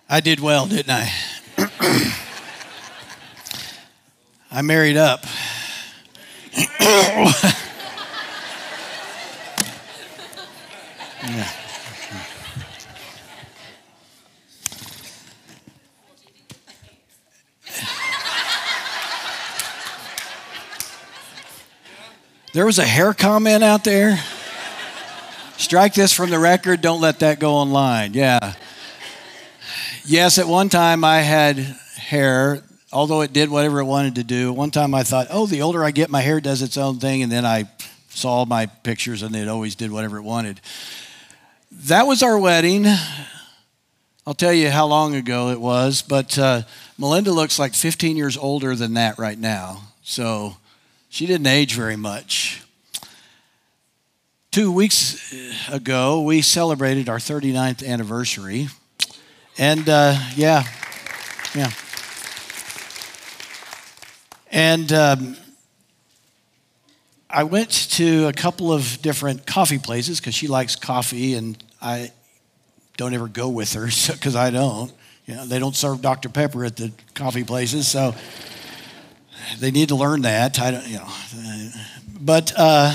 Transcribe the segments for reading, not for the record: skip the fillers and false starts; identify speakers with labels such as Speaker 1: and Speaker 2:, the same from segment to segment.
Speaker 1: I did well, didn't I? I married up. Yeah. There was a hair comment out there. Strike this from the record. Don't let that go online. Yeah. Yes, at one time I had hair, although it did whatever it wanted to do. One time I thought, oh, the older I get, my hair does its own thing. And then I saw my pictures and it always did whatever it wanted. That was our wedding. I'll tell you how long ago it was. But Melinda looks like 15 years older than that right now. So she didn't age very much. 2 weeks ago, we celebrated our 39th anniversary. And yeah. And I went to a couple of different coffee places because she likes coffee, and I don't ever go with her because I don't. You know, they don't serve Dr. Pepper at the coffee places, so they need to learn that. I don't, you know, but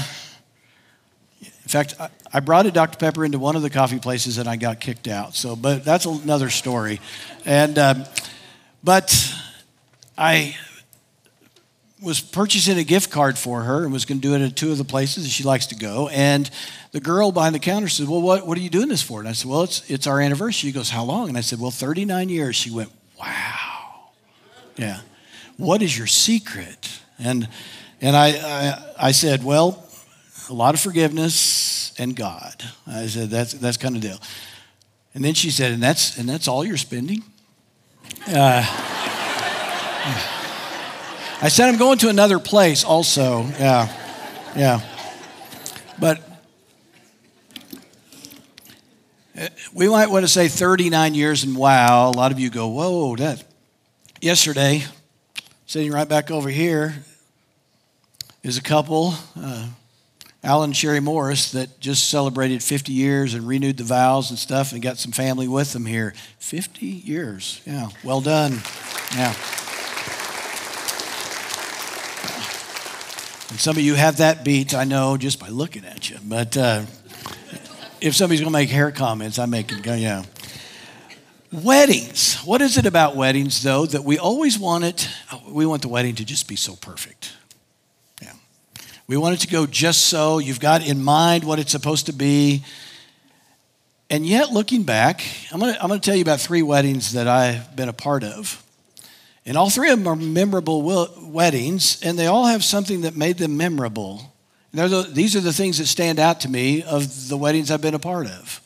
Speaker 1: in fact, I brought a Dr. Pepper into one of the coffee places and I got kicked out. So, but that's another story. And but I was purchasing a gift card for her and was going to do it at two of the places that she likes to go. And the girl behind the counter said, "Well, what are you doing this for?" And I said, "Well, it's our anniversary." She goes, "How long?" And I said, "Well, 39 years." She went, "Wow, yeah. What is your secret?" And I said, "Well, a lot of forgiveness and God." I said, that's kind of deal. And then she said, and that's all you're spending? I said, I'm going to another place also. Yeah. But we might want to say 39 years and wow. A lot of you go, whoa, that. Yesterday, sitting right back over here, is a couple, Alan and Sherry Morris, that just celebrated 50 years and renewed the vows and stuff and got some family with them here. 50 years. Yeah. Well done. Yeah. And some of you have that beat, I know, just by looking at you. But if somebody's going to make hair comments, I make it go, yeah. Weddings. What is it about weddings, though, that we always want it? We want the wedding to just be so perfect. Yeah. We want it to go just so. You've got in mind what it's supposed to be. And yet, looking back, I'm going to tell you about 3 weddings that I've been a part of. And all 3 of them are memorable weddings, and they all have something that made them memorable. These are the things that stand out to me of the weddings I've been a part of.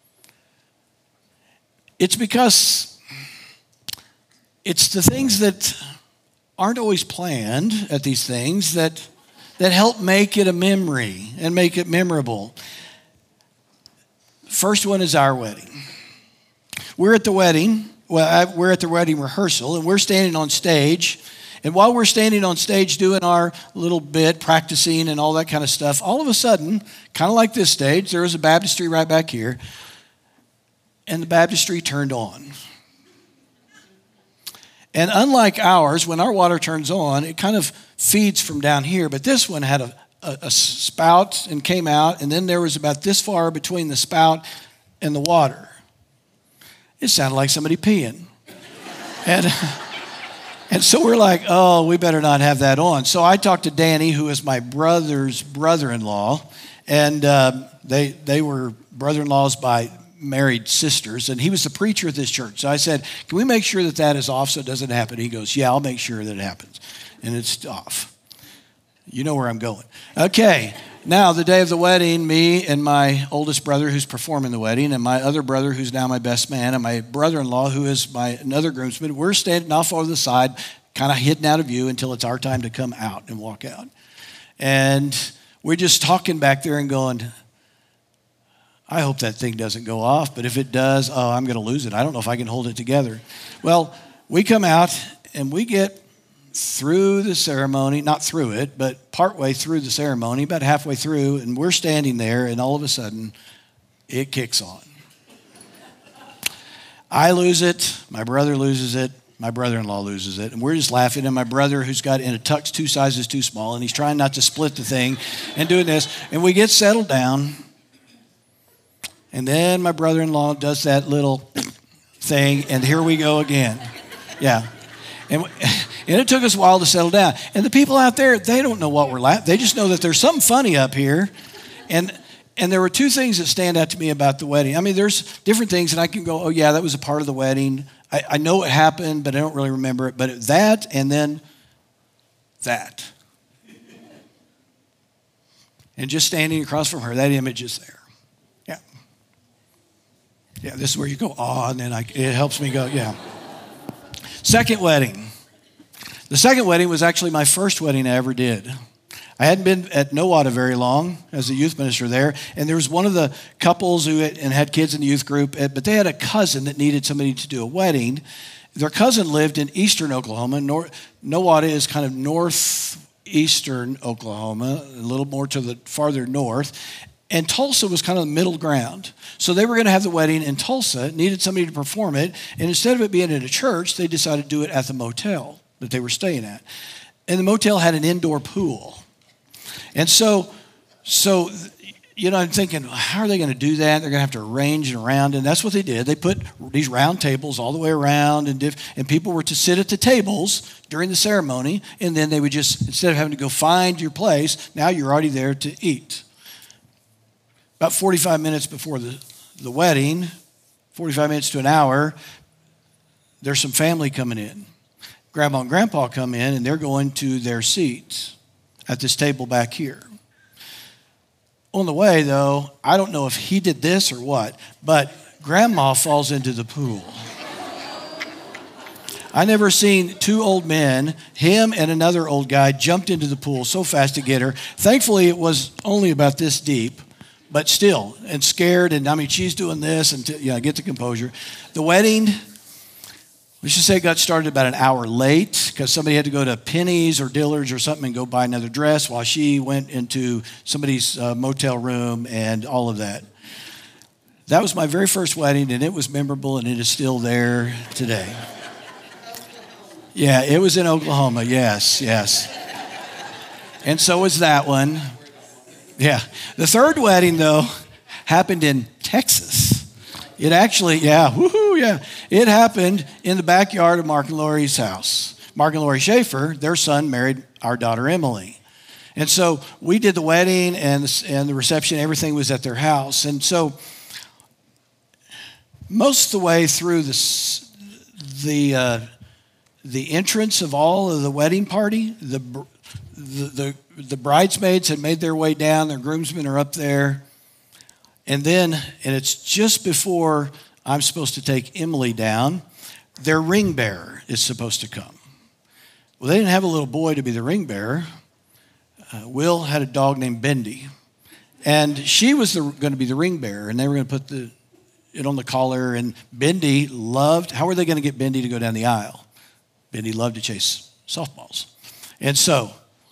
Speaker 1: It's because it's the things that aren't always planned at these things that help make it a memory and make it memorable. First one is our wedding. We're at the wedding. Well, we're at the wedding rehearsal, and we're standing on stage. And while we're standing on stage doing our little bit, practicing and all that kind of stuff, all of a sudden, kind of like this stage, there was a baptistry right back here, and the baptistry turned on. And unlike ours, when our water turns on, it kind of feeds from down here, but this one had a spout and came out, and then there was about this far between the spout and the water. It sounded like somebody peeing. And so we're like, oh, we better not have that on. So I talked to Danny, who is my brother's brother-in-law, and they were brother-in-laws by married sisters, and he was the preacher at this church. So I said, can we make sure that is off so it doesn't happen? He goes, yeah, I'll make sure that it happens. And it's off. You know where I'm going. Okay. Now, the day of the wedding, me and my oldest brother who's performing the wedding, and my other brother who's now my best man, and my brother-in-law who is another groomsman, we're standing off over the side, kind of hidden out of view until it's our time to come out and walk out. And we're just talking back there and going, I hope that thing doesn't go off, but if it does, oh, I'm going to lose it. I don't know if I can hold it together. Well, we come out and we get through the ceremony, not through it, but partway through the ceremony, about halfway through, and we're standing there, and all of a sudden, it kicks on. I lose it, my brother loses it, my brother-in-law loses it, and we're just laughing, and my brother, who's got in a tux 2 sizes too small, and he's trying not to split the thing and doing this, and we get settled down, and then my brother-in-law does that little thing, and here we go again. Yeah. And it took us a while to settle down. And the people out there, they don't know what we're laughing. They just know that there's something funny up here. And there were 2 things that stand out to me about the wedding. I mean, there's different things, and I can go, oh, yeah, that was a part of the wedding. I know it happened, but I don't really remember it. But that and then that. And just standing across from her, that image is there. Yeah. Yeah, this is where you go, oh, and then it helps me go, yeah. Second wedding. The second wedding was actually my first wedding I ever did. I hadn't been at Nowata very long as a youth minister there, and there was one of the couples who had kids in the youth group, but they had a cousin that needed somebody to do a wedding. Their cousin lived in eastern Oklahoma. Nowata is kind of northeastern Oklahoma, a little more to the farther north, and Tulsa was kind of the middle ground. So they were going to have the wedding in Tulsa, needed somebody to perform it, and instead of it being at a church, they decided to do it at the motel that they were staying at. And the motel had an indoor pool. And so I'm thinking, how are they going to do that? They're going to have to arrange it around, and that's what they did. They put these round tables all the way around, and people were to sit at the tables during the ceremony, and then they would just, instead of having to go find your place, now you're already there to eat. About 45 minutes before the wedding, 45 minutes to an hour, there's some family coming in. Grandma and Grandpa come in, and they're going to their seats at this table back here. On the way, though, I don't know if he did this or what, but Grandma falls into the pool. I never seen 2 old men, him and another old guy, jumped into the pool so fast to get her. Thankfully, it was only about this deep, but still, and scared, and I mean, she's doing this, and get the composure. The wedding, we should say, got started about an hour late because somebody had to go to Penny's or Dillard's or something and go buy another dress while she went into somebody's motel room and all of that. That was my very first wedding, and it was memorable, and it is still there today. Yeah, it was in Oklahoma, yes. And so was that one. Yeah. The third wedding, though, happened in Texas. It actually, it happened in the backyard of Mark and Lori's house. Mark and Lori Schaefer, their son, married our daughter Emily. And so we did the wedding and the reception, everything was at their house. And so most of the way through the entrance of all of the wedding party, the bridesmaids had made their way down, their groomsmen are up there. And it's just before I'm supposed to take Emily down, their ring bearer is supposed to come. Well, they didn't have a little boy to be the ring bearer. Will had a dog named Bendy. And she was going to be the ring bearer, and they were going to put it on the collar. And Bendy how were they going to get Bendy to go down the aisle? Bendy loved to chase softballs. And so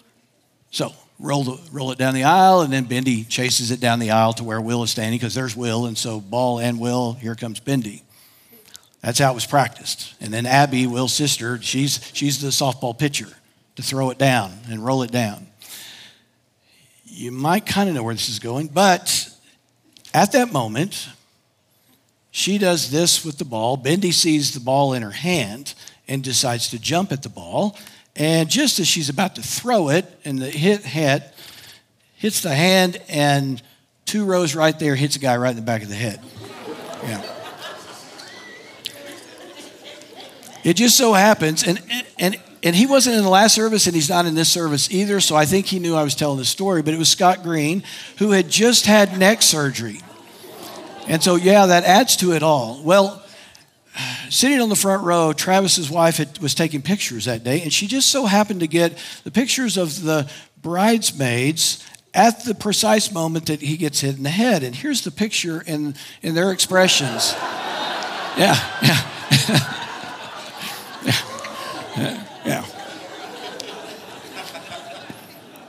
Speaker 1: roll it down the aisle, and then Bendy chases it down the aisle to where Will is standing, because there's Will, and so ball and Will, here comes Bendy. That's how it was practiced. And then Abby, Will's sister, she's the softball pitcher to throw it down and roll it down. You might kind of know where this is going, but at that moment, she does this with the ball. Bendy sees the ball in her hand and decides to jump at the ball. And just as she's about to throw it, and the hits the hand, and 2 rows right there, hits a guy right in the back of the head. Yeah. It just so happens, and he wasn't in the last service, and he's not in this service either, so I think he knew I was telling the story, but it was Scott Green, who had just had neck surgery. And so, that adds to it all. Well, sitting on the front row, Travis's wife was taking pictures that day, and she just so happened to get the pictures of the bridesmaids at the precise moment that he gets hit in the head. And here's the picture in their expressions. Yeah.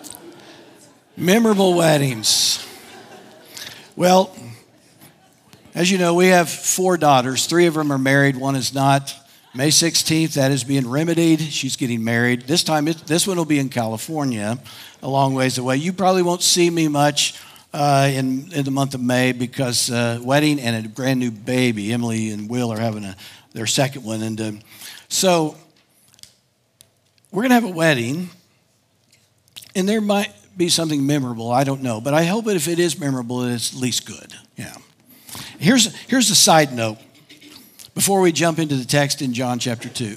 Speaker 1: Memorable weddings. Well, As you know, we have 4 daughters. 3 of them are married, 1 is not. May 16th, that is being remedied. She's getting married. This time, this one will be in California, a long ways away. You probably won't see me much in the month of May because wedding and a brand new baby. Emily and Will are having their second one. And so we're going to have a wedding, and there might be something memorable. I don't know. But I hope that if it is memorable, it's at least good. Yeah. Here's a side note before we jump into the text in John chapter 2.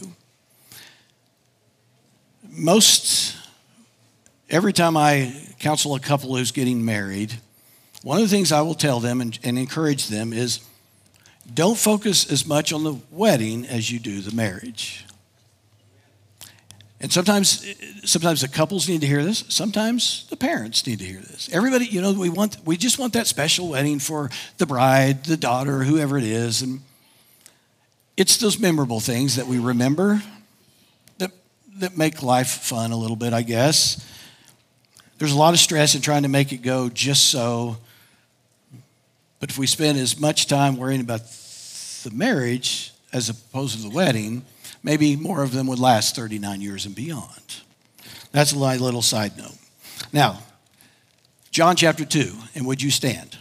Speaker 1: Every time I counsel a couple who's getting married, one of the things I will tell them and encourage them is don't focus as much on the wedding as you do the marriage. And sometimes the couples need to hear this. Sometimes the parents need to hear this. Everybody, we just want that special wedding for the bride, the daughter, whoever it is. And it's those memorable things that we remember that make life fun a little bit, I guess. There's a lot of stress in trying to make it go just so. But if we spend as much time worrying about the marriage as opposed to the wedding, maybe more of them would last 39 years and beyond. That's a little side note. Now, John chapter 2, and would you stand?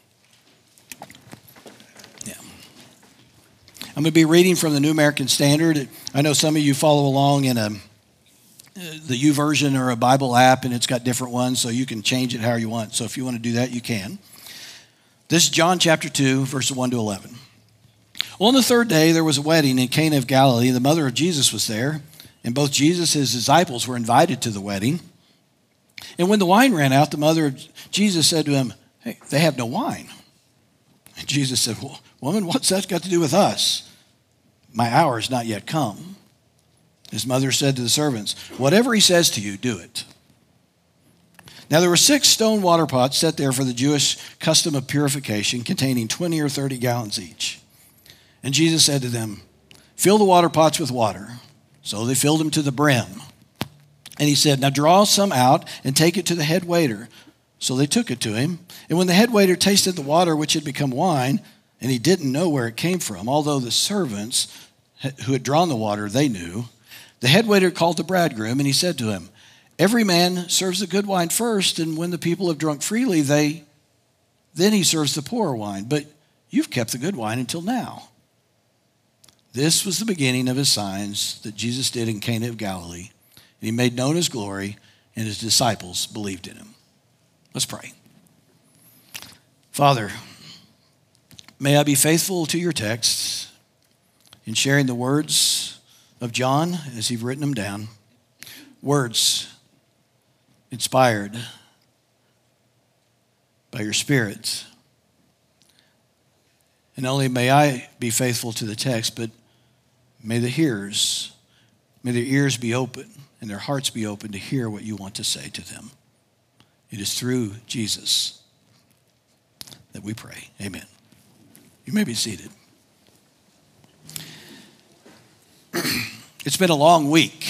Speaker 1: Yeah. I'm going to be reading from the New American Standard. I know some of you follow along in the YouVersion or a Bible app, and it's got different ones, so you can change it however you want. So if you want to do that, you can. This is John chapter 2, verses 1 to 11. On the 3rd day, there was a wedding in Cana of Galilee. The mother of Jesus was there, and both Jesus and his disciples were invited to the wedding. And when the wine ran out, the mother of Jesus said to him, "Hey, they have no wine." And Jesus said, "Well, woman, what's that got to do with us? My hour has not yet come." His mother said to the servants, "Whatever he says to you, do it." Now there were 6 stone water pots set there for the Jewish custom of purification, containing 20 or 30 gallons each. And Jesus said to them, "Fill the water pots with water." So they filled them to the brim. And he said, "Now draw some out and take it to the head waiter." So they took it to him. And when the head waiter tasted the water which had become wine, and he didn't know where it came from, although the servants who had drawn the water, they knew, the head waiter called the bridegroom, and he said to him, "Every man serves the good wine first, and when the people have drunk freely, then he serves the poor wine. But you've kept the good wine until now." This was the beginning of his signs that Jesus did in Cana of Galilee. And he made known his glory, and his disciples believed in him. Let's pray. Father, may I be faithful to your texts in sharing the words of John as you've written them down. Words inspired by your Spirit. And not only may I be faithful to the text, but may their ears be open and their hearts be open to hear what you want to say to them. It is through Jesus that we pray. Amen. You may be seated. It's been a long week.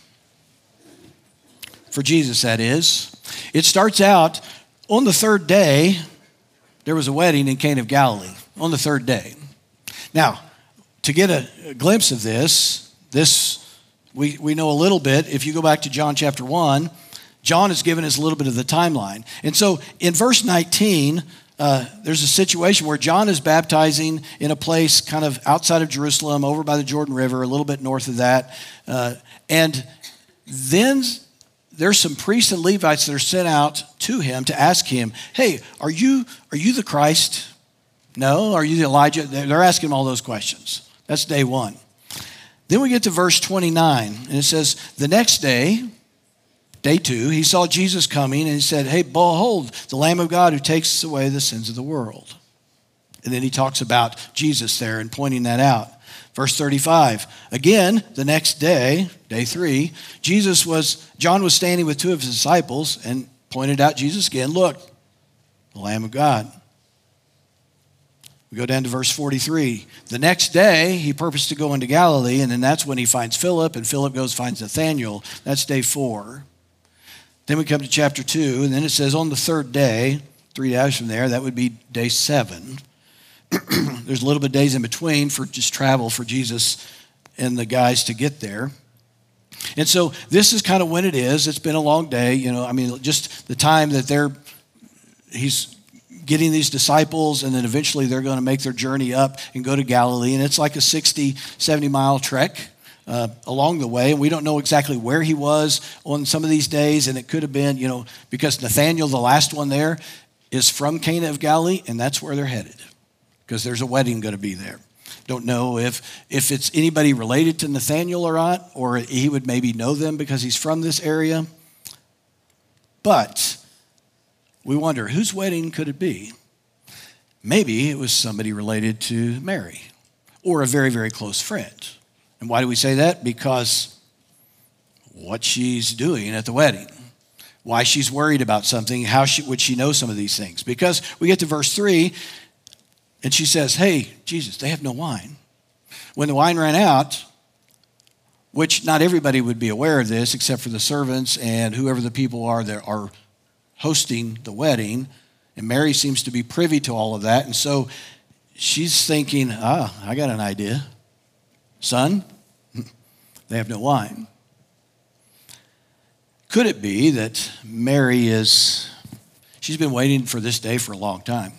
Speaker 1: For Jesus, that is. It starts out on the 3rd day, there was a wedding in Cana of Galilee. On the 3rd day. Now, to get a glimpse of this we know a little bit. If you go back to John chapter 1, John has given us a little bit of the timeline. And so in verse 19, there's a situation where John is baptizing in a place kind of outside of Jerusalem, over by the Jordan River, a little bit north of that. And then there's some priests and Levites that are sent out to him to ask him, "Hey, are you the Christ? No? Are you the Elijah?" They're asking him all those questions. That's day 1. Then we get to verse 29, and it says, the next day, day 2, he saw Jesus coming, and he said, "Hey, behold, the Lamb of God who takes away the sins of the world." And then he talks about Jesus there and pointing that out. Verse 35, again, the next day, day 3, John was standing with 2 of his disciples and pointed out Jesus again. "Look, the Lamb of God." We go down to verse 43. The next day, he purposed to go into Galilee, and then that's when he finds Philip, and Philip finds Nathanael. That's day 4. Then we come to chapter 2, and then it says on the 3rd day, 3 days from there, that would be day 7. There's a little bit of days in between for just travel for Jesus and the guys to get there. And so this is kind of when it is. It's been a long day, just the time that he's getting these disciples, and then eventually they're going to make their journey up and go to Galilee. And it's like a 60, 70-mile trek along the way. And we don't know exactly where he was on some of these days. And it could have been, because Nathanael, the last one there, is from Cana of Galilee, and that's where they're headed because there's a wedding going to be there. Don't know if it's anybody related to Nathanael or not, or he would maybe know them because he's from this area. But we wonder, whose wedding could it be? Maybe it was somebody related to Mary or a very, very close friend. And why do we say that? Because what she's doing at the wedding, why she's worried about something, would she know some of these things? Because we get to verse 3, and she says, hey, Jesus, they have no wine. When the wine ran out, which not everybody would be aware of this except for the servants and whoever the people are that are hosting the wedding, and Mary seems to be privy to all of that, and so she's thinking, I got an idea. Son, they have no wine. Could it be that Mary she's been waiting for this day for a long time?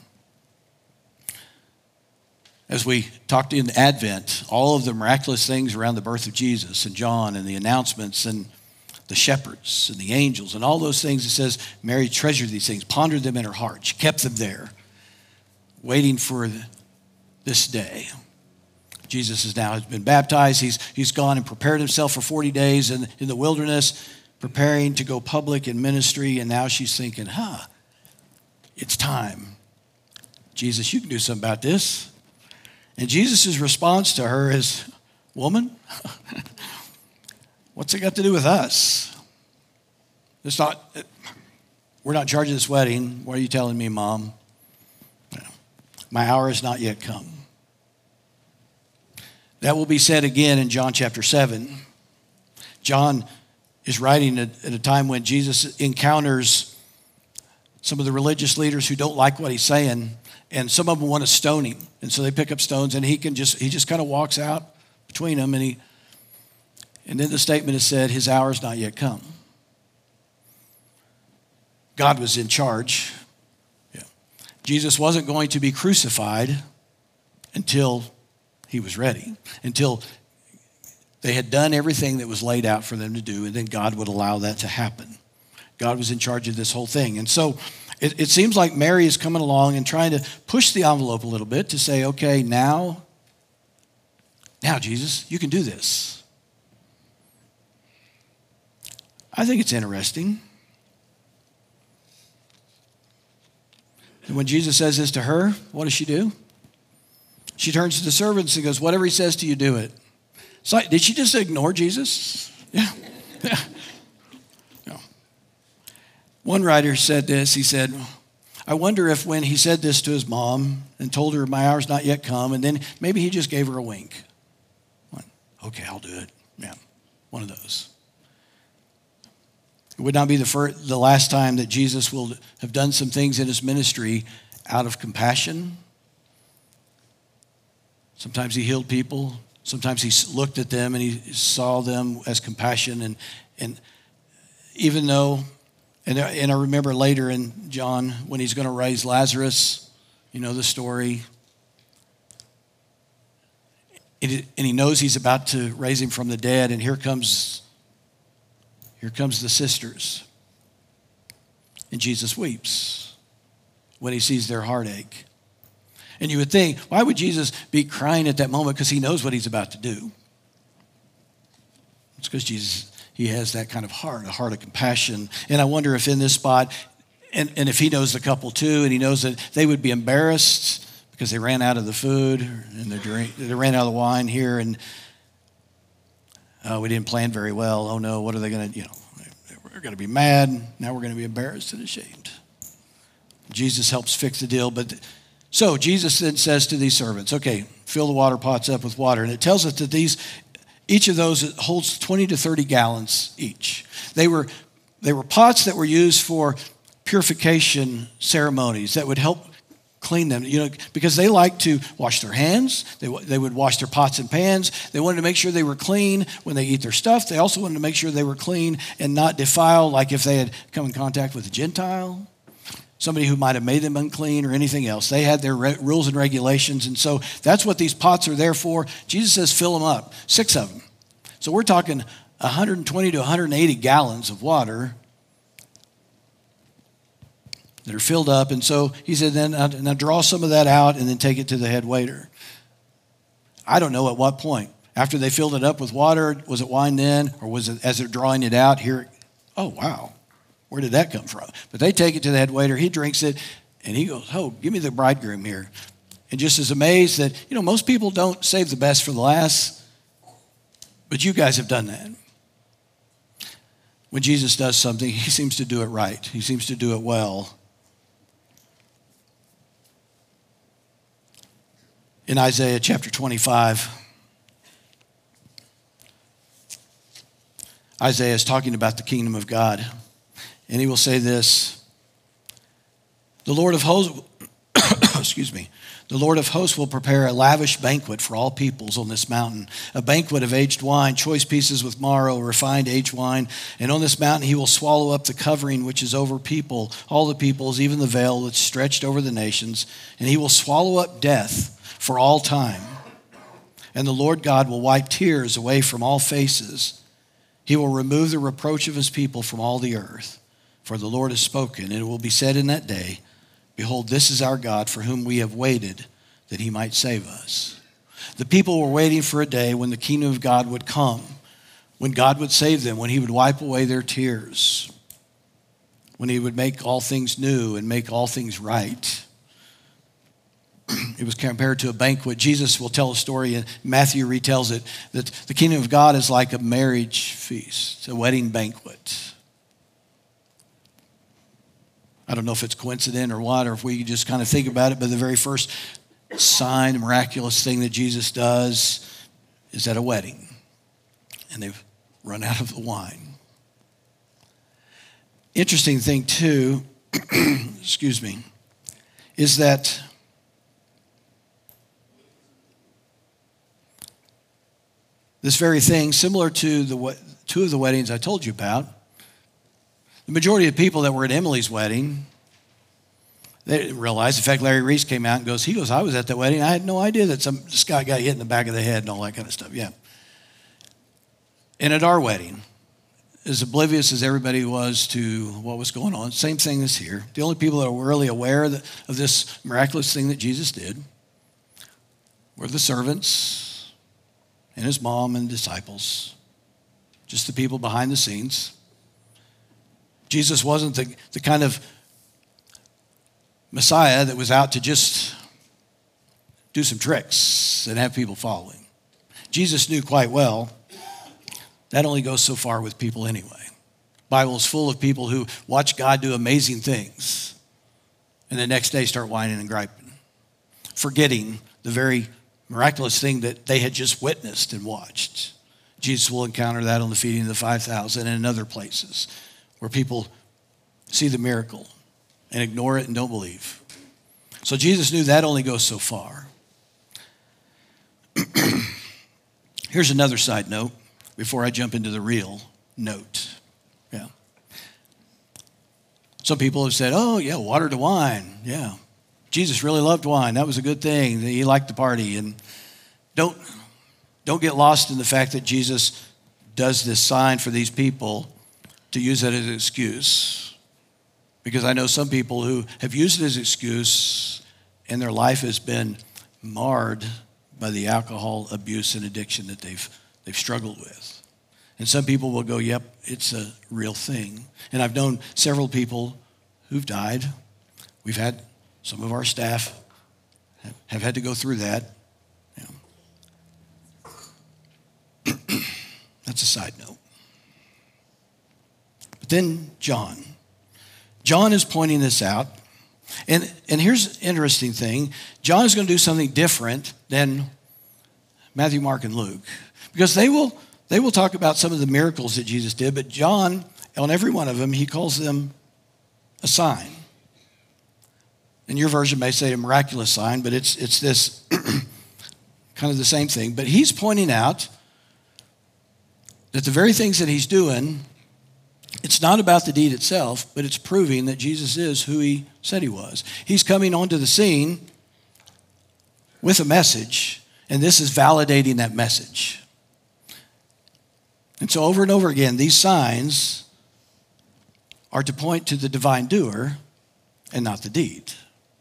Speaker 1: As we talked in Advent, all of the miraculous things around the birth of Jesus and John and the announcements and the shepherds and the angels and all those things, it says Mary treasured these things, pondered them in her heart. She kept them there, waiting for this day. Jesus has been baptized. He's gone and prepared himself for 40 days in the wilderness, preparing to go public in ministry, and now she's thinking, it's time. Jesus, you can do something about this. And Jesus' response to her is, woman, what's it got to do with us? We're not in charge of this wedding. What are you telling me, Mom? My hour has not yet come. That will be said again in John chapter 7. John is writing at a time when Jesus encounters some of the religious leaders who don't like what he's saying, and some of them want to stone him. And so they pick up stones, and he just kind of walks out between them, and then the statement is said, his hour has not yet come. God was in charge. Yeah. Jesus wasn't going to be crucified until he was ready, until they had done everything that was laid out for them to do, and then God would allow that to happen. God was in charge of this whole thing. And so it seems like Mary is coming along and trying to push the envelope a little bit to say, okay, now Jesus, you can do this. I think it's interesting. And when Jesus says this to her, what does she do? She turns to the servants and goes, whatever he says to you, do it. So did she just ignore Jesus? Yeah. No. One writer said this. He said, I wonder if when he said this to his mom and told her my hour's not yet come, and then maybe he just gave her a wink. Okay, I'll do it. Yeah, one of those. It would not be the last time that Jesus will have done some things in his ministry out of compassion. Sometimes he healed people. Sometimes he looked at them and he saw them as compassion. And even though, and I remember later in John when he's going to raise Lazarus, you know the story. And he knows he's about to raise him from the dead, and here comes the sisters. And Jesus weeps when he sees their heartache. And you would think, why would Jesus be crying at that moment? Because he knows what he's about to do. It's because Jesus, he has that kind of heart, a heart of compassion. And I wonder if in this spot, and if he knows the couple too, and he knows that they would be embarrassed because they ran out of the food and the drink, they ran out of the wine here, and we didn't plan very well. Oh no, what are they going to, we're going to be mad. Now we're going to be embarrassed and ashamed. Jesus helps fix the deal. So Jesus then says to these servants, okay, fill the water pots up with water. And it tells us that each of those holds 20 to 30 gallons each. They were pots that were used for purification ceremonies that would help clean them, because they like to wash their hands. They would wash their pots and pans. They wanted to make sure they were clean when they eat their stuff. They also wanted to make sure they were clean and not defiled, like if they had come in contact with a Gentile, somebody who might have made them unclean or anything else. They had their rules and regulations, and so that's what these pots are there for. Jesus says fill them up, 6 of them. So we're talking 120 to 180 gallons of water that are filled up. And so he said, then now draw some of that out and then take it to the head waiter. I don't know at what point. After they filled it up with water, was it wine then? Or was it as they're drawing it out here? Oh, wow. Where did that come from? But they take it to the head waiter. He drinks it and he goes, oh, give me the bridegroom here. And just is amazed that, most people don't save the best for the last, but you guys have done that. When Jesus does something, he seems to do it right. He seems to do it well. In Isaiah chapter 25, Isaiah is talking about the kingdom of God. And he will say this, the Lord of hosts, the Lord of hosts will prepare a lavish banquet for all peoples on this mountain, a banquet of aged wine, choice pieces with marrow, refined aged wine. And on this mountain he will swallow up the covering which is over people, all the peoples, even the veil that's stretched over the nations. And he will swallow up death for all time. And the Lord God will wipe tears away from all faces. He will remove the reproach of his people from all the earth. For the Lord has spoken, and it will be said in that day, behold, this is our God for whom we have waited, that he might save us. The people were waiting for a day when the kingdom of God would come, when God would save them, when he would wipe away their tears, when he would make all things new and make all things right. It was compared to a banquet. Jesus will tell a story, and Matthew retells it, that the kingdom of God is like a marriage feast. It's a wedding banquet. I don't know if it's coincident or what, or if we just kind of think about it, but the very first sign, miraculous thing that Jesus does is at a wedding. And they've run out of the wine. Interesting thing too, is that this very thing, similar to the 2 of the weddings I told you about, the majority of the people that were at Emily's wedding, they didn't realize. In fact, Larry Reese came out and goes, I was at that wedding. I had no idea that this guy got hit in the back of the head and all that kind of stuff. Yeah. And at our wedding, as oblivious as everybody was to what was going on, same thing as here. The only people that were really aware of this miraculous thing that Jesus did were the servants and his mom and disciples, just the people behind the scenes. Jesus wasn't the kind of Messiah that was out to just do some tricks and have people follow him. Jesus knew quite well that only goes so far with people anyway. The Bible is full of people who watch God do amazing things and the next day start whining and griping, forgetting the very miraculous thing that they had just witnessed and watched. Jesus will encounter that on the feeding of the 5,000 and in other places where people see the miracle and ignore it and don't believe. So Jesus knew that only goes so far. Here's another side note before I jump into the real note. Yeah. Some people have said, oh, yeah, water to wine. Yeah. Jesus really loved wine. That was a good thing. He liked to party. And don't get lost in the fact that Jesus does this sign for these people to use that as an excuse. Because I know some people who have used it as an excuse and their life has been marred by the alcohol abuse and addiction that they've struggled with. And some people will go, yep, it's a real thing. And I've known several people who've died. We've had some of our staff have had to go through that. Yeah. That's a side note. But then John is pointing this out. And here's an interesting thing. John is going to do something different than Matthew, Mark, and Luke. Because they will talk about some of the miracles that Jesus did, but John, on every one of them, he calls them a sign. And your version may say a miraculous sign, but it's this kind of the same thing. But he's pointing out that the very things that he's doing, it's not about the deed itself, but it's proving that Jesus is who he said he was. He's coming onto the scene with a message, and this is validating that message. And so over and over again, these signs are to point to the divine doer and not the deed.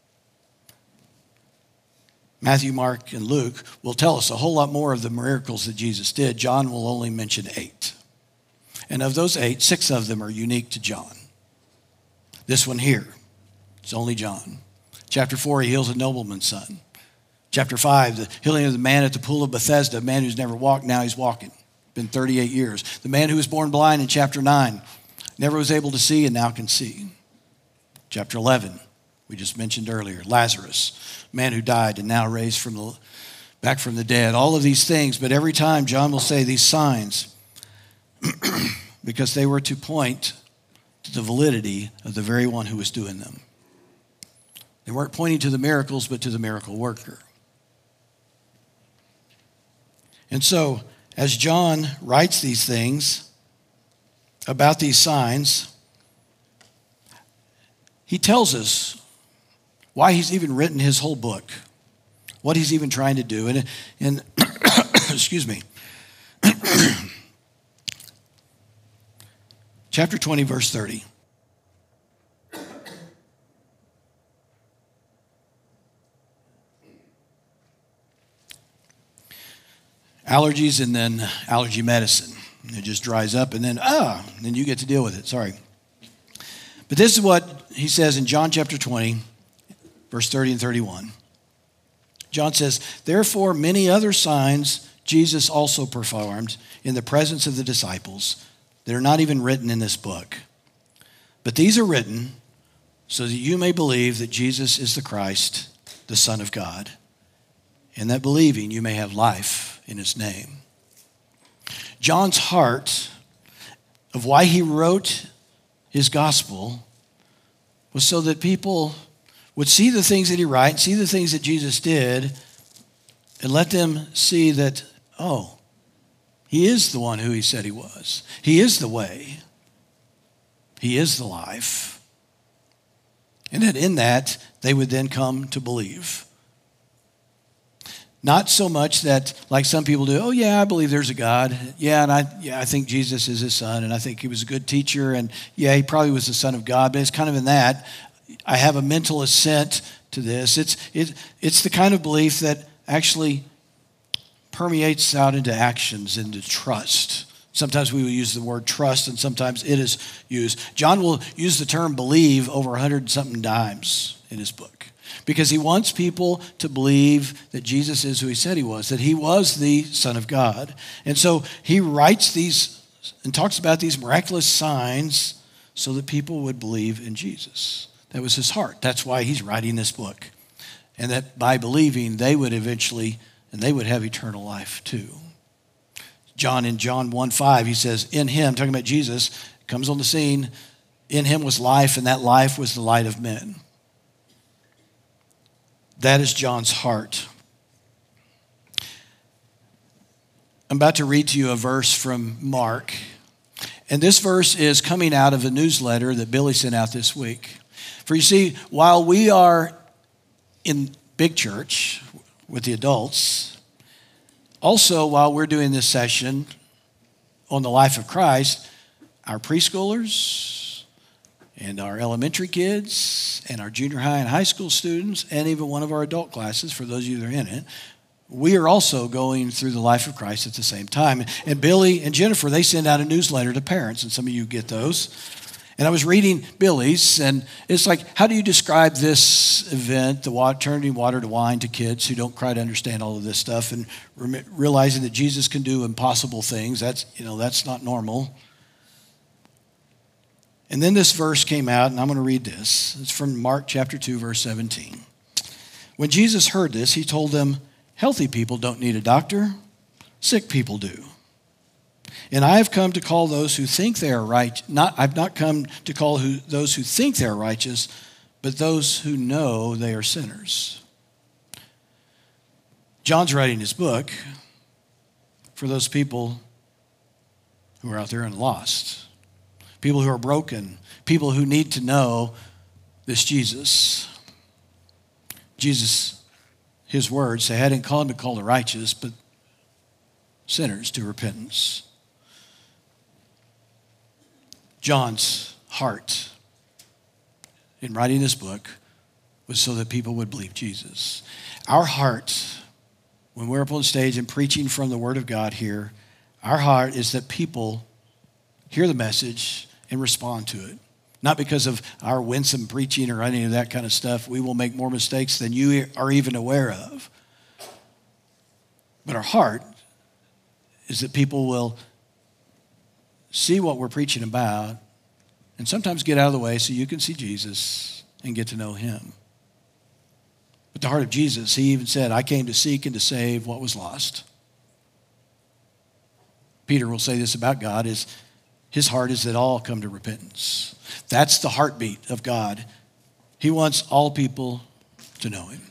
Speaker 1: Matthew, Mark, and Luke will tell us a whole lot more of the miracles that Jesus did. John will only mention 8. And of those 8, 6 of them are unique to John. This one here, it's only John. Chapter 4, he heals a nobleman's son. Chapter 5, the healing of the man at the pool of Bethesda, a man who's never walked, now he's walking. Been 38 years. The man who was born blind in chapter 9, never was able to see and now can see. Chapter 11, we just mentioned earlier, Lazarus, man who died and now raised back from the dead. All of these things, but every time John will say these signs because they were to point to the validity of the very one who was doing them. They weren't pointing to the miracles, but to the miracle worker. And so, as John writes these things about these signs, he tells us why he's even written his whole book, what he's even trying to do. And excuse me, chapter 20, verse 30. Allergies and then allergy medicine. It just dries up and then you get to deal with it. Sorry. But this is what he says in John chapter 20, verse 30 and 31. John says, therefore many other signs Jesus also performed in the presence of the disciples that are not even written in this book. But these are written so that you may believe that Jesus is the Christ, the Son of God, and that believing you may have life in his name. John's heart of why he wrote his gospel was so that people would see the things that he wrote, see the things that Jesus did, and let them see that, oh, he is the one who he said he was. He is the way. He is the life. And that in that, they would then come to believe. Not so much that, like some people do, oh yeah, I believe there's a God. Yeah, and I think Jesus is his son, and I think he was a good teacher, and yeah, he probably was the Son of God, but it's kind of in that. I have a mental assent to this. It's the kind of belief that actually permeates out into actions, into trust. Sometimes we will use the word trust, and sometimes it is used. John will use the term believe over 100-something times in his book because he wants people to believe that Jesus is who he said he was, that he was the Son of God. And so he writes these and talks about these miraculous signs so that people would believe in Jesus. That was his heart. That's why he's writing this book. And that by believing, they would eventually, and they would have eternal life too. In John 1:5, he says, in him, talking about Jesus, comes on the scene, in him was life, and that life was the light of men. That is John's heart. I'm about to read to you a verse from Mark. And this verse is coming out of a newsletter that Billy sent out this week. For you see, while we are in big church with the adults, also while we're doing this session on the life of Christ, our preschoolers and our elementary kids and our junior high and high school students and even one of our adult classes, for those of you that are in it, we are also going through the life of Christ at the same time. And Billy and Jennifer, they send out a newsletter to parents, and some of you get those. And I was reading Billy's, and it's like, how do you describe this event, turning water to wine to kids who don't quite understand all of this stuff and realizing that Jesus can do impossible things? That's not normal. And then this verse came out, and I'm going to read this. It's from Mark chapter 2, verse 17. When Jesus heard this, he told them, healthy people don't need a doctor, sick people do. And I have come to call those who think they are right. I've not come to call those who think they are righteous, but those who know they are sinners. John's writing his book for those people who are out there and lost, people who are broken, people who need to know this Jesus. Jesus, his words say, I didn't call him to call the righteous, but sinners to repentance. John's heart in writing this book was so that people would believe Jesus. Our heart, when we're up on stage and preaching from the Word of God here, our heart is that people hear the message and respond to it. Not because of our winsome preaching or any of that kind of stuff. We will make more mistakes than you are even aware of. But our heart is that people will see what we're preaching about and sometimes get out of the way so you can see Jesus and get to know him. But the heart of Jesus, he even said, I came to seek and to save what was lost. Peter will say this about God, is his heart is that all come to repentance. That's the heartbeat of God. He wants all people to know him.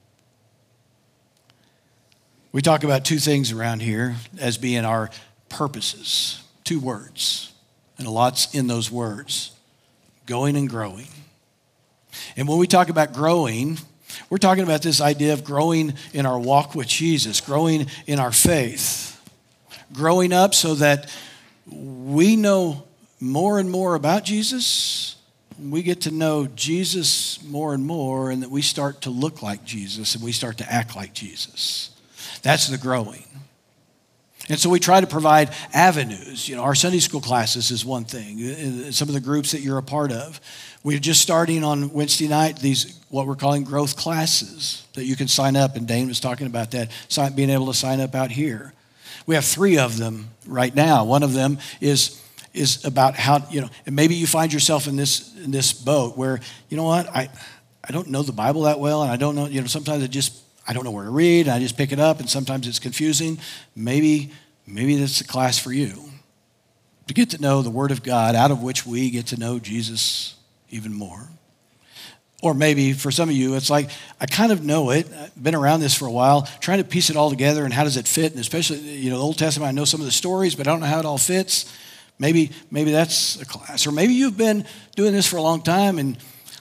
Speaker 1: We talk about two things around here as being our purposes. Two words, and a lot's in those words. Going and growing. And when we talk about growing, we're talking about this idea of growing in our walk with Jesus, growing in our faith, growing up so that we know more and more about Jesus. We get to know Jesus more and more, and that we start to look like Jesus and we start to act like Jesus. That's the growing. And so we try to provide avenues. You know, our Sunday school classes is one thing. Some of the groups that you're a part of. We're just starting on Wednesday night these what we're calling growth classes that you can sign up, and Dane was talking about that, being able to sign up out here. We have 3 of them right now. One of them is about how, you know, and maybe you find yourself in this boat where, you know what, I don't know the Bible that well, and I don't know, you know, sometimes I don't know where to read, and I just pick it up, and sometimes it's confusing. Maybe that's a class for you to get to know the Word of God, out of which we get to know Jesus even more. Or maybe for some of you, it's like, I kind of know it. I've been around this for a while, trying to piece it all together, and how does it fit? And especially, you know, the Old Testament, I know some of the stories, but I don't know how it all fits. Maybe that's a class. Or maybe you've been doing this for a long time, and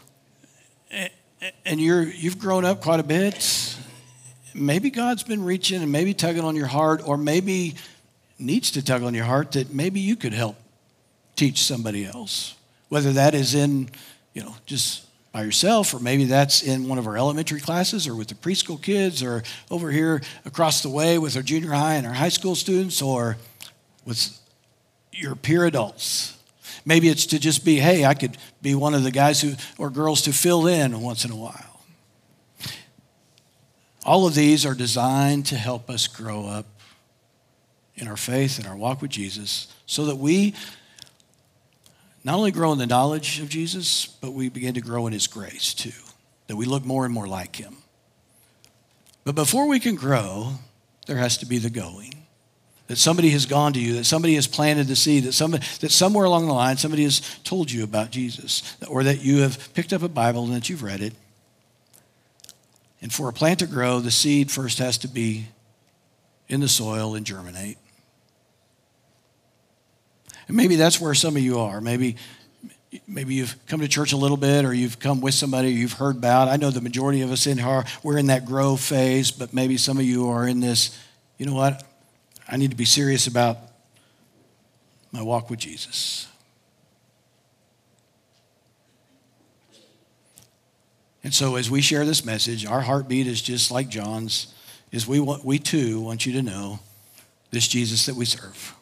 Speaker 1: you've grown up quite a bit. Maybe God's been reaching and maybe tugging on your heart, or maybe needs to tug on your heart, that maybe you could help teach somebody else. Whether that is in, you know, just by yourself, or maybe that's in one of our elementary classes, or with the preschool kids, or over here across the way with our junior high and our high school students, or with your peer adults. Maybe it's to just be, hey, I could be one of the guys or girls to fill in once in a while. All of these are designed to help us grow up in our faith and our walk with Jesus, so that we not only grow in the knowledge of Jesus, but we begin to grow in his grace too, that we look more and more like him. But before we can grow, there has to be the going. That somebody has gone to you, that somebody has planted the seed, that somewhere along the line somebody has told you about Jesus, or that you have picked up a Bible and that you've read it. And for a plant to grow, the seed first has to be in the soil and germinate. And maybe that's where some of you are. Maybe you've come to church a little bit, or you've come with somebody you've heard about. I know the majority of us in here, we're in that grow phase, but maybe some of you are in this, you know what, I need to be serious about my walk with Jesus. And so as we share this message, our heartbeat is just like John's, is we too want you to know this Jesus that we serve.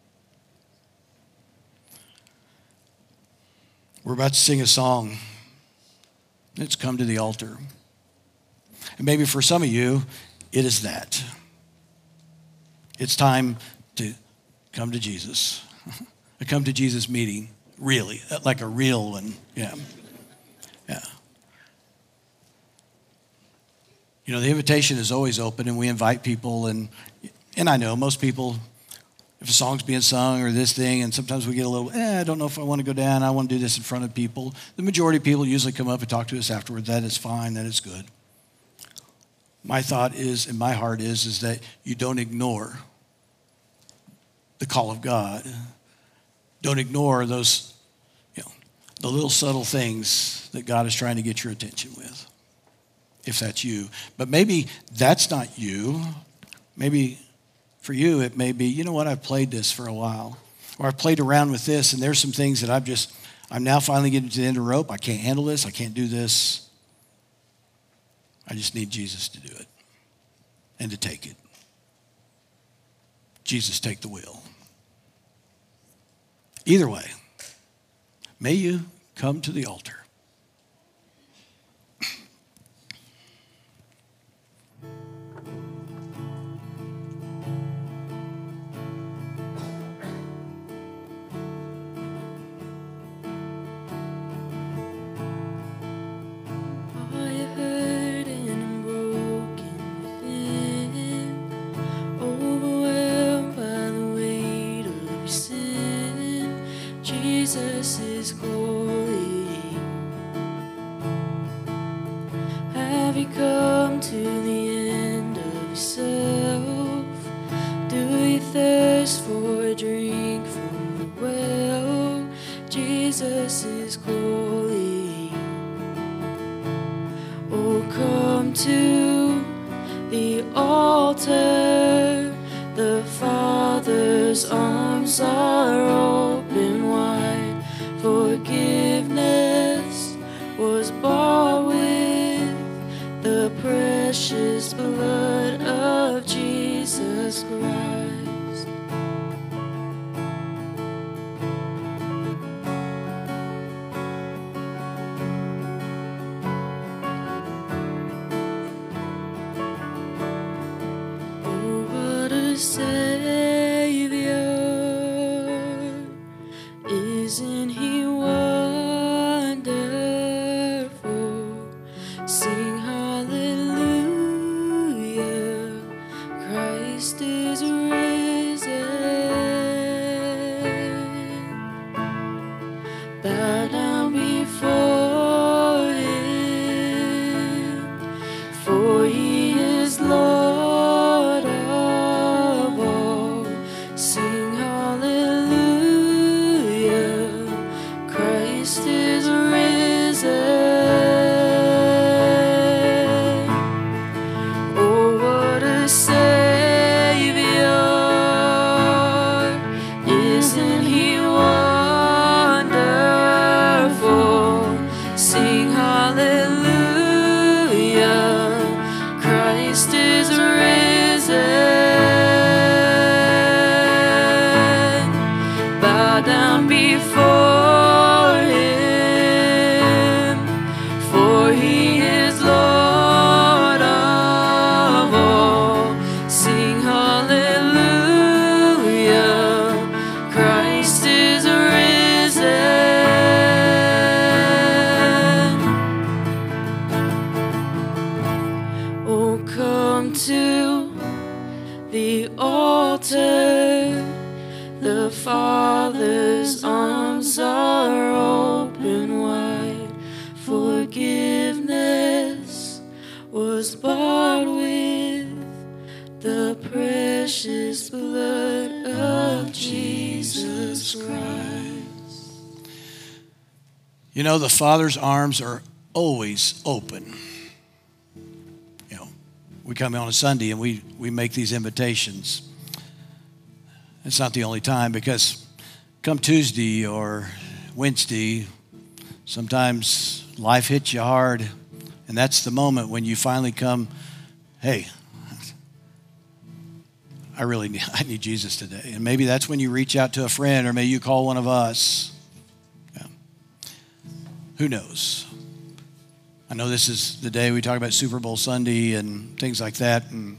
Speaker 1: We're about to sing a song. It's Come to the Altar. And maybe for some of you, it is that. It's time to come to Jesus. A come to Jesus meeting, really, like a real one. Yeah. You know, the invitation is always open, and we invite people, and I know most people if a song's being sung or this thing, and sometimes we get a little, I don't know if I want to go down. I want to do this in front of people. The majority of people usually come up and talk to us afterwards. That is fine. That is good. My thought is, and my heart is that you don't ignore the call of God. Don't ignore those, the little subtle things that God is trying to get your attention with, if that's you. But maybe that's not you. Maybe for you, it may be, you know what, I've played this for a while. Or I've played around with this, and there's some things that I'm now finally getting to the end of the rope. I can't handle this. I can't do this. I just need Jesus to do it and to take it. Jesus, take the wheel. Either way, may you come to the altar.
Speaker 2: Jesus is calling. Have you come to the end of yourself? Do you thirst for a drink from the well? Jesus is calling. Oh, come to the altar. The Father's arms are open wide. Forgiveness was bought with the precious blood of Jesus Christ. Oh, what a Savior, isn't He wonderful? Sing hallelujah, Christ is risen. Bow down before Him, for He is Lord of all. Sing hallelujah, Christ is risen. Oh, what a Savior, isn't He wonderful? Sing hallelujah, Christ is risen. Bow down before Him, for He is Lord of all. Sing hallelujah, Christ is risen. Oh, come to the altar. The Father's arms are open wide. Forgiveness was bought with the precious blood of Jesus Christ.
Speaker 1: You know, the Father's arms are always open. We come on a Sunday and we make these invitations. It's not the only time, because come Tuesday or Wednesday, sometimes life hits you hard, and that's the moment when you finally come, hey, I need Jesus today. And maybe that's when you reach out to a friend, or maybe you call one of us. Yeah. Who knows? I know this is the day we talk about Super Bowl Sunday and things like that, and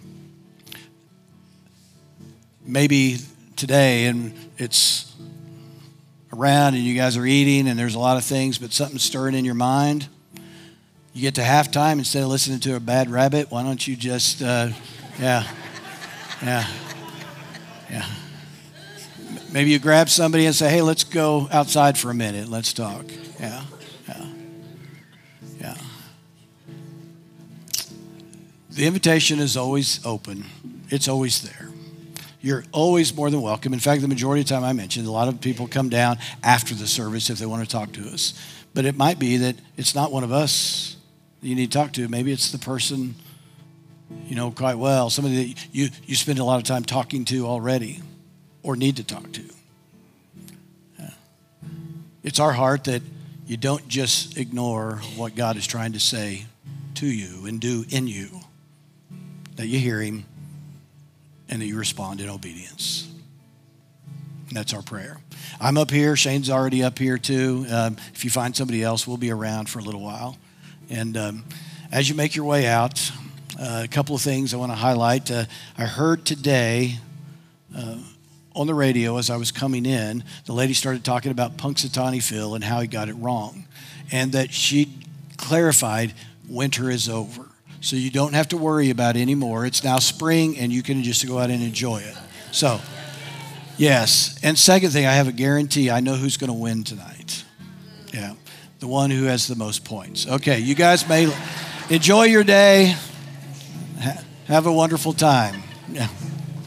Speaker 1: maybe today, and it's around and you guys are eating and there's a lot of things, but something's stirring in your mind. You get to halftime, instead of listening to a bad rabbit, why don't you just, yeah. Maybe you grab somebody and say, hey, let's go outside for a minute. Let's talk. Yeah. The invitation is always open. It's always there. You're always more than welcome. In fact, the majority of the time I mentioned, a lot of people come down after the service if they want to talk to us. But it might be that it's not one of us that you need to talk to. Maybe it's the person you know quite well, somebody that you spend a lot of time talking to already or need to talk to. It's our heart that you don't just ignore what God is trying to say to you and do in you, that you hear him and that you respond in obedience. And that's our prayer. I'm up here. Shane's already up here too. If you find somebody else, we'll be around for a little while. And as you make your way out, a couple of things I want to highlight. I heard today on the radio as I was coming in, the lady started talking about Punxsutawney Phil and how he got it wrong. And that she clarified winter is over. So you don't have to worry about it anymore. It's now spring and you can just go out and enjoy it. So, yes. And second thing, I have a guarantee. I know who's going to win tonight. Yeah. The one who has the most points. Okay. You guys may enjoy your day. Have a wonderful time. Yeah.